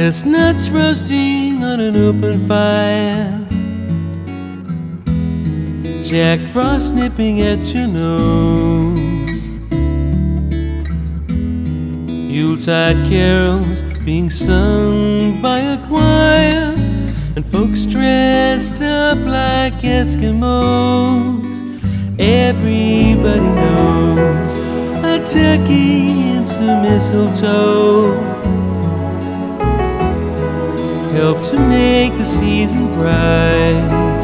Chestnuts roasting on an open fire, Jack Frost nipping at your nose, Yuletide carols being sung by a choir, and folks dressed up like Eskimos. Everybody knows a turkey and some mistletoe help to make the season bright.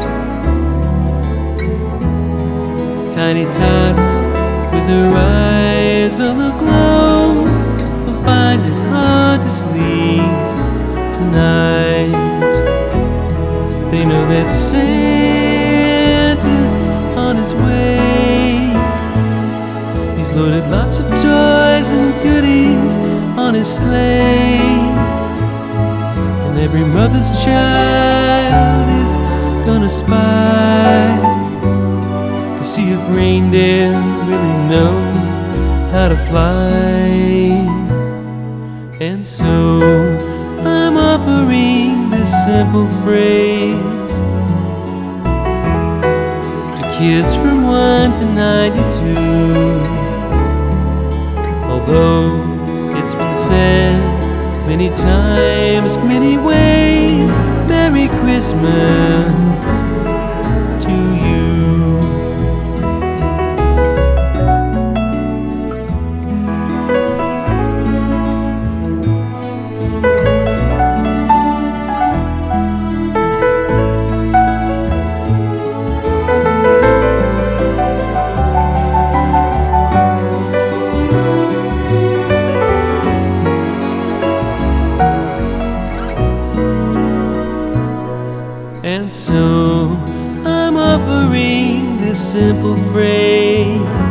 Tiny tots with their eyes on the glow will find it hard to sleep tonight. They know that Santa's on his way. He's loaded lots of toys and goodies on his sleigh, and every mother's child is gonna spy to see if reindeer really know how to fly. And so I'm offering this simple phrase to kids from 1 to 92. Although it's been said many times, many ways, Merry Christmas to you. And so I'm offering this simple phrase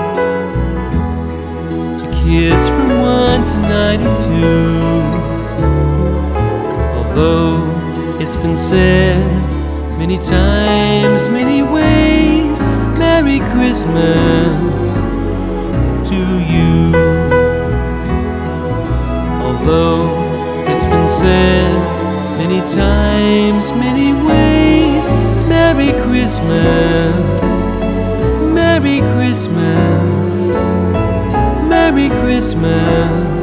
to kids from 1 to 92. Although it's been said many times, many ways, Merry Christmas to you. Although it's been said many times, many ways, Merry Christmas, Merry Christmas, Merry Christmas.